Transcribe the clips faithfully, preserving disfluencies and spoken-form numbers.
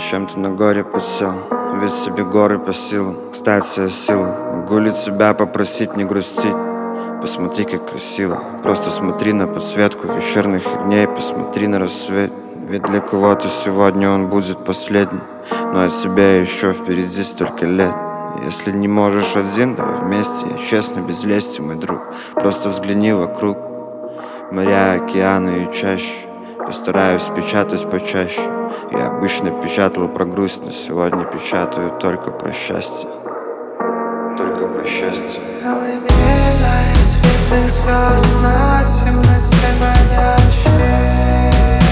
Зачем ты на горе подсел? Ведь себе горы по силам. Кстати, о силах. Могу ли тебя попросить не грустить? Посмотри, как красиво. Просто смотри на подсветку вечерних огней. Посмотри на рассвет. Ведь для кого-то сегодня он будет последним. Но от тебя еще впереди столько лет. Если не можешь один, давай вместе. Я честно, без лести, мой друг. Просто взгляни вокруг. Моря, океаны и чаще. Постараюсь печатать почаще. Я обычно печатал про грусть, но сегодня печатаю только про счастье. Только про счастье. Белый мель из светлых звезд на темноте манящей.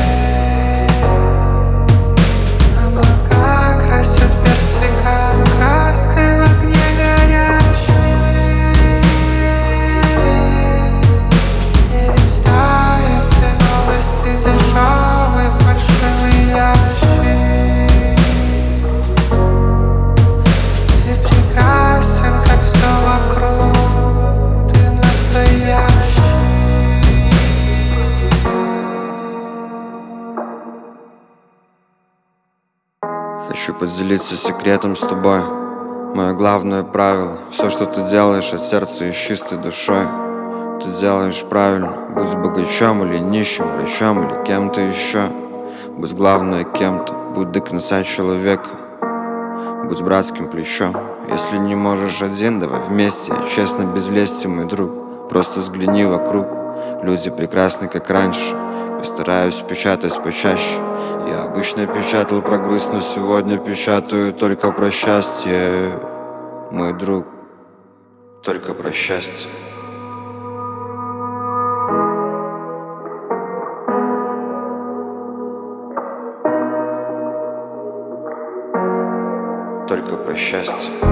Облака красят персиком краской в огне горящей. И листаются новости дешевый фальшивый ящик. Ты прекрасен, как все вокруг, ты настоящий. Хочу поделиться секретом с тобой. Мое главное правило: все, что ты делаешь от сердца и с чистой душой, ты делаешь правильно. Будь богачом или нищим, врачом или кем-то еще. Будь главное кем-то, будь до конца человеком. Будь братским плечом. Если не можешь один, давай вместе. Я честно, без лести, мой друг. Просто взгляни вокруг. Люди прекрасны, как раньше. Постараюсь печатать почаще. Я обычно печатал про грусть, но сегодня печатаю только про счастье, мой друг. Только про счастье. Только про счастье.